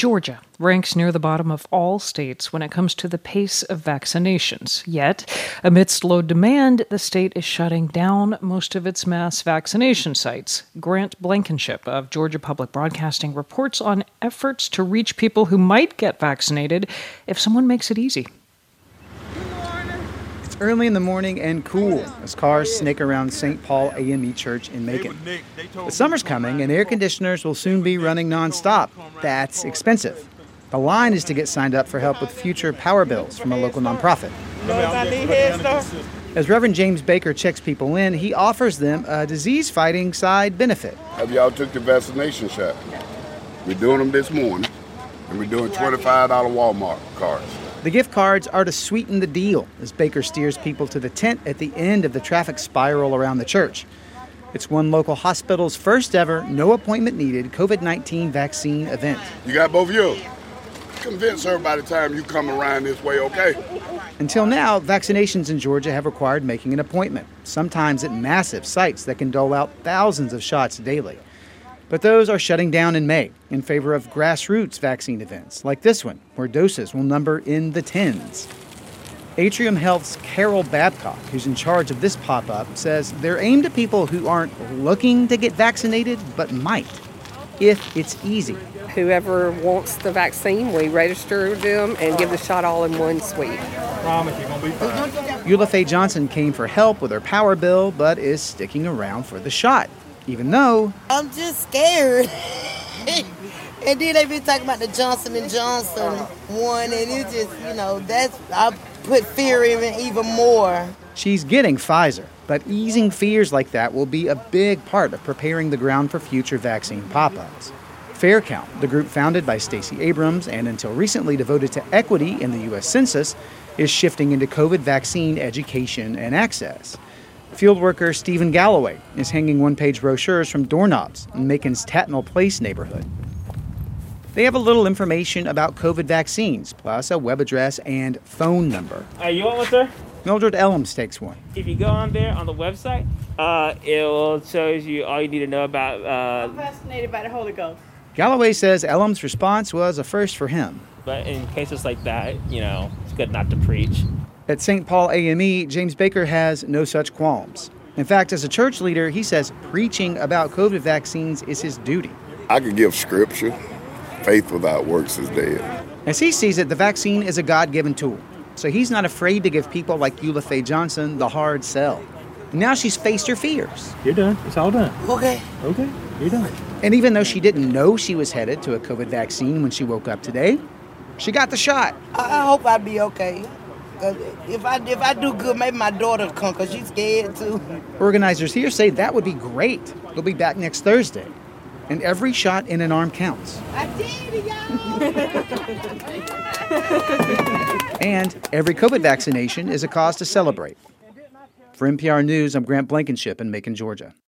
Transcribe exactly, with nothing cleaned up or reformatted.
Georgia ranks near the bottom of all states when it comes to the pace of vaccinations. Yet, amidst low demand, the state is shutting down most of its mass vaccination sites. Grant Blankenship of Georgia Public Broadcasting reports on efforts to reach people who might get vaccinated if someone makes it easy. Early in the morning and cool as cars snake around Saint Paul A M E Church in Macon. But summer's coming and air conditioners will soon be running nonstop. That's expensive. The line is to get signed up for help with future power bills from a local nonprofit. As Reverend James Baker checks people in, he offers them a disease-fighting side benefit. Have y'all took the vaccination shot? We're doing them this morning, and we're doing twenty-five dollars Walmart cards. The gift cards are to sweeten the deal as Baker steers people to the tent at the end of the traffic spiral around the church. It's one local hospital's first ever, no appointment needed COVID nineteen vaccine event. You got both of you. Convince her by the time you come around this way, okay? Until now, vaccinations in Georgia have required making an appointment, sometimes at massive sites that can dole out thousands of shots daily. But those are shutting down in May in favor of grassroots vaccine events like this one, where doses will number in the tens. Atrium Health's Carol Babcock, who's in charge of this pop-up, says they're aimed at people who aren't looking to get vaccinated, but might, if it's easy. Whoever wants the vaccine, we register them and give the shot all in one sweep. Promise you're gonna be fine. Eula Faye Johnson came for help with her power bill, but is sticking around for the shot. Even though I'm just scared. And then they been talking about the Johnson and Johnson one, and it's just, you know, that's, I put fear in it even more. She's getting Pfizer, but easing fears like that will be a big part of preparing the ground for future vaccine pop-ups. Fair Count, the group founded by Stacey Abrams and until recently devoted to equity in the U S Census, is shifting into COVID vaccine education and access. Field worker Stephen Galloway is hanging one-page brochures from doorknobs in Macon's Tatnall Place neighborhood. They have a little information about COVID vaccines, plus a web address and phone number. Hey, you want one, sir? Mildred Ellums takes one. If you go on there on the website, uh, it will shows you all you need to know about. Uh, I'm fascinated by the Holy Ghost. Galloway says Ellums' response was a first for him. But in cases like that, you know, it's good not to preach. At Saint Paul A M E, James Baker has no such qualms. In fact, as a church leader, he says preaching about COVID vaccines is his duty. I could give scripture. Faith without works is dead. As he sees it, the vaccine is a God-given tool. So he's not afraid to give people like Eula Faye Johnson the hard sell. Now she's faced her fears. You're done. It's all done. Okay. Okay. You're done. And even though she didn't know she was headed to a COVID vaccine when she woke up today, she got the shot. I, I hope I'll be okay. Cause if I if I do good, maybe my daughter will come because she's scared too. Organizers here say that would be great. They'll be back next Thursday. And every shot in an arm counts. I did it, y'all! And every COVID vaccination is a cause to celebrate. For N P R News, I'm Grant Blankenship in Macon, Georgia.